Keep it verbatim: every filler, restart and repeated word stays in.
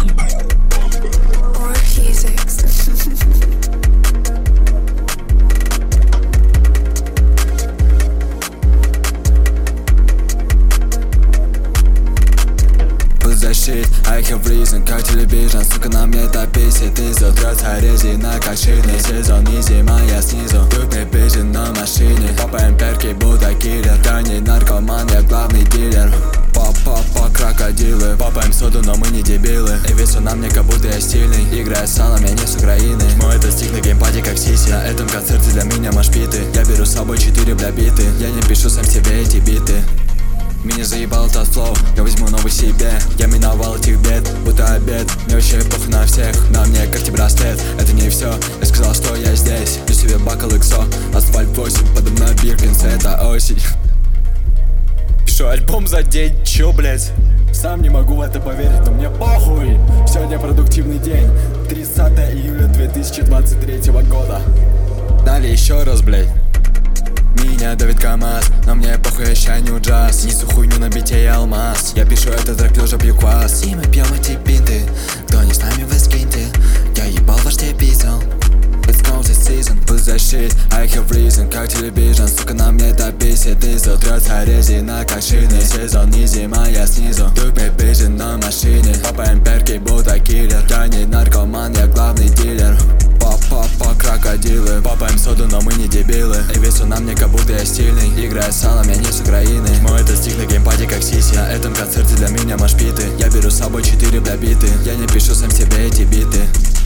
Shit, I have reason, как телевизор, сука, на мне это бесит. Из-за трется резина, как шины. Сезон не зима, я снизу. Тут не бежит на машине. Попаем перки, будто киллер. Я не наркоман, я главный дилер. Па-па-па, крокодилы. Попаем соду, но мы не дебилы. И весу на мне, как будто я стильный. Играю салом, я не с Украины. Мой это стих на геймпаде, как сиси. На этом концерте для меня машпиты. Я беру с собой четыре бля биты. Я не пишу сам себе эти биты. Меня заебал этот флоу, я возьму новый себе. Я миновал этих бед, будто обед. Мне вообще похуй на всех, на мне карте браслет. Это не все, я сказал, что я здесь. Пью себе бакал иксо, асфальт восемь. Подо мной Биркинс, это осень. Пишу альбом за день, чё, блять? Сам не могу в это поверить, но мне похуй. Сегодня продуктивный день, тридцатое июля две тысячи двадцать третьего года. Далее еще раз, блять. Меня давит КамАЗ, но мне похуй, я щаню джаз. Несу хуйню на бите и алмаз. Я пишу этот трек, лежа пью квас. И мы пьем эти пинты. Кто не с нами, вы скиньте. Я ебал ваш писал. Let's go this season. Put that shit, I have reason. Как телевизор, сука, на мне это бесит. Из-за трется резина, как шины. Сезон не зима, я снизу. Тут мы бежим на машине. Попаем перки, будто киллер. Я не наркоман, я главный дилер. Па-па-па, крокодилы. Попаем соду, но мы не дебилы. И весу на мне, как будто я стильный. Играю салом, я не с Украины. Мой это стих на геймпаде, как сиси. На этом концерте для меня машпиты. Я беру с собой четыре бля биты. Я не пишу сам себе эти биты.